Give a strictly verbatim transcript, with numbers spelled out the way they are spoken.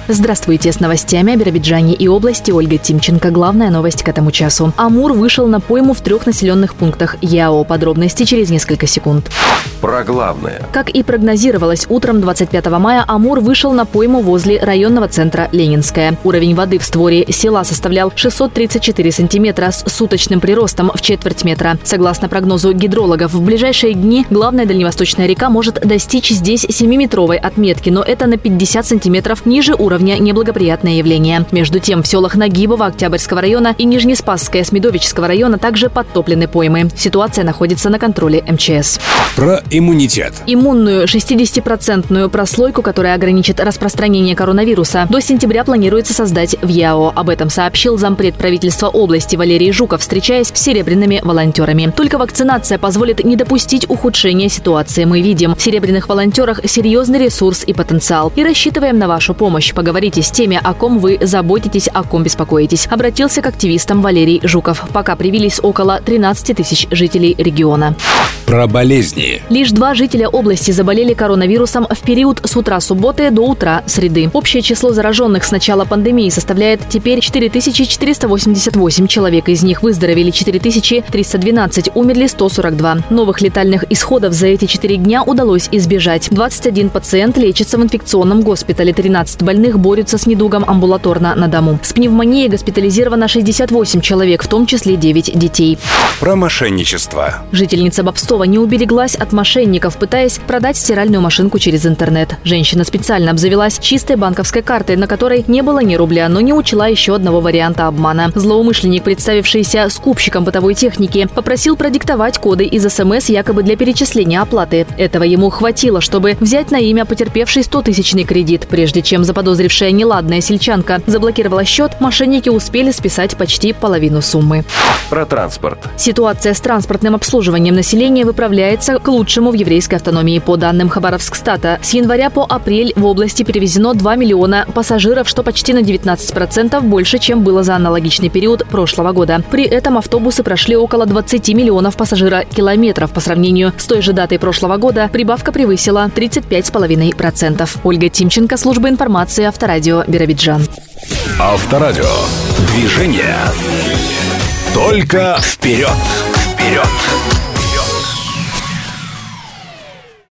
Здравствуйте, с новостями о Биробиджане и области Ольга Тимченко. Главная новость к этому часу. Амур вышел на пойму в трех населенных пунктах ЯО. Подробности через несколько секунд. Про главное. Как и прогнозировалось, утром двадцать пятого мая Амур вышел на пойму возле районного центра Ленинская. Уровень воды в створе села составлял шестьсот тридцать четыре сантиметра с суточным приростом в четверть метра. Согласно прогнозу гидрологов, в ближайшие дни главная дальневосточная река может достичь здесь семиметровой отметки, но это на пятьдесят сантиметров ниже уровня неблагоприятное явление. Между тем, в селах Нагибово Октябрьского района и Нижнеспасское Смедовического района также подтоплены поймы. Ситуация находится на контроле эм че эс. Про иммунитет. Иммунную шестидесятипроцентную прослойку, которая ограничит распространение коронавируса, до сентября планируется создать в ЯО. Об этом сообщил зампред правительства области Валерий Жуков, встречаясь с серебряными волонтерами. Только вакцинация позволит не допустить ухудшения ситуации. Мы видим в серебряных волонтерах серьезный ресурс и потенциал. И рассчитываем на вашу помощь. Поговорите с теми, о ком вы заботитесь, о ком беспокоитесь. Обратился к активистам Валерий Жуков. Пока привились около тринадцати тысяч жителей региона. Про болезни. Лишь два жителя области заболели коронавирусом в период с утра субботы до утра среды. Общее число зараженных с начала пандемии составляет теперь четыре тысячи четыреста восемьдесят восемь человек. Из них выздоровели четыре тысячи триста двенадцать, умерли сто сорок два. Новых летальных исходов за эти четыре дня удалось избежать. двадцать один пациент лечится в инфекционном госпитале, тринадцать больных борются с недугом амбулаторно на дому. С пневмонией госпитализировано шестьдесят восемь человек, в том числе девять детей. Про мошенничество. Жительница Бобстова не убереглась от мошенников, пытаясь продать стиральную машинку через интернет. Женщина специально обзавелась чистой банковской картой, на которой не было ни рубля, но не учла еще одного варианта обмана. Злоумышленник, представившийся скупщиком бытовой техники, попросил продиктовать коды из СМС якобы для перечисления оплаты. Этого ему хватило, чтобы взять на имя потерпевший стотысячный кредит. Прежде чем заподозрившая неладная сельчанка заблокировала счет, мошенники успели списать почти половину суммы. Про транспорт. Ситуация с транспортным обслуживанием населения выправляется к лучшему в еврейской автономии. По данным Хабаровскстата, с января по апрель в области перевезено два миллиона пассажиров, что почти на девятнадцать процентов больше, чем было за аналогичный период прошлого года. При этом автобусы прошли около двадцати миллионов пассажирокилометров. По сравнению с той же датой прошлого года прибавка превысила тридцать пять целых пять десятых процента. Ольга Тимченко, служба информации, Авторадио, Биробиджан. Авторадио. Движение. Только вперед. Вперед.